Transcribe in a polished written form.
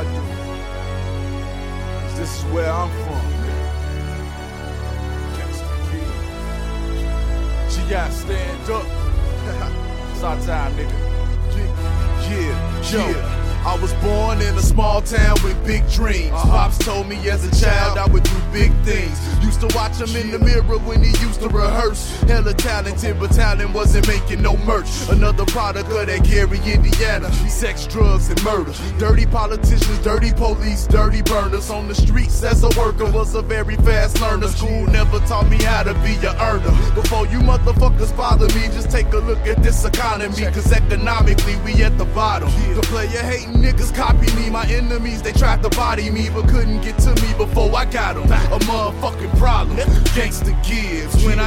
I do. 'Cause this is where I'm from, nigga. Gangsta Kid. G.I. stand up. It's our time, nigga. Yeah. I was born in a small town with big dreams. Pops told me as a child I would do big things. Used to watch him in the mirror when he used to rehearse. Hella talented, but talent wasn't making no merch. Another product of that Gary, Indiana. Sex, drugs, and murder. Dirty politicians, dirty police, dirty burners. On the streets as a worker, was a very fast learner. School never taught me how to be an earner. Before you motherfuckers bother me, just take a look at this economy. Cause economically we at the bottom. The player hating niggas copy me. My enemies, they tried to body me, but couldn't get to me before I got them. A motherfucking problem. Gangsta Gibbs. When I